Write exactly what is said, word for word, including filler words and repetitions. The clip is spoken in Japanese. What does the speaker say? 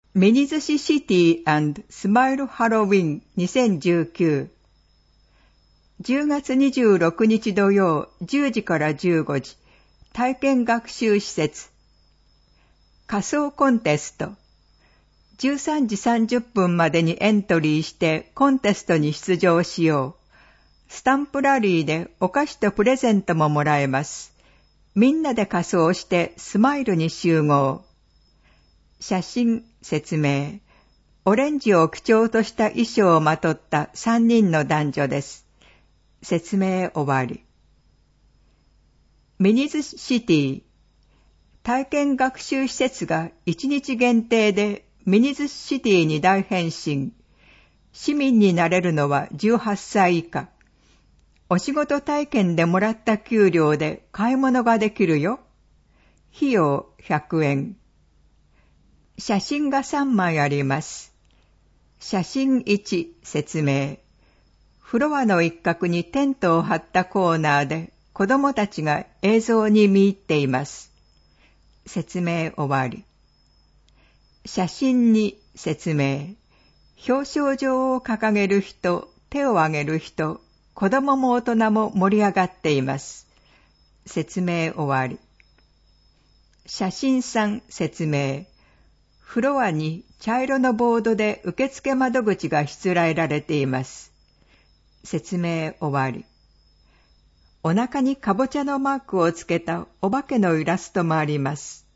ミニズシシティ&スマイルハロウィンにせんじゅうきゅう。じゅうがつにじゅうろくにち土曜じゅうじからじゅうごじ、体験学習施設。仮想コンテスト。じゅうさんじさんじゅっぷんまでにエントリーしてコンテストに出場しよう。スタンプラリーでお菓子とプレゼントももらえます。みんなで仮装してスマイルに集合。写真、説明。オレンジを基調とした衣装をまとったさんにんの男女です。説明終わり。ミニズシティ。体験学習施設がいちにち限定でミニズシティに大変身。市民になれるのはじゅうはっさい以下。お仕事体験でもらった給料で買い物ができるよ。費用ひゃくえん。写真がさんまいあります。写真いち、説明。フロアの一角にテントを張ったコーナーで子どもたちが映像に見入っています。説明終わり。写真に、説明。表彰状を掲げる人、手を挙げる人、子どもも大人も盛り上がっています。説明終わり。写真さん、説明。フロアに茶色のボードで受付窓口がしつらえられています。説明終わり。お腹にかぼちゃのマークをつけたお化けのイラストもあります。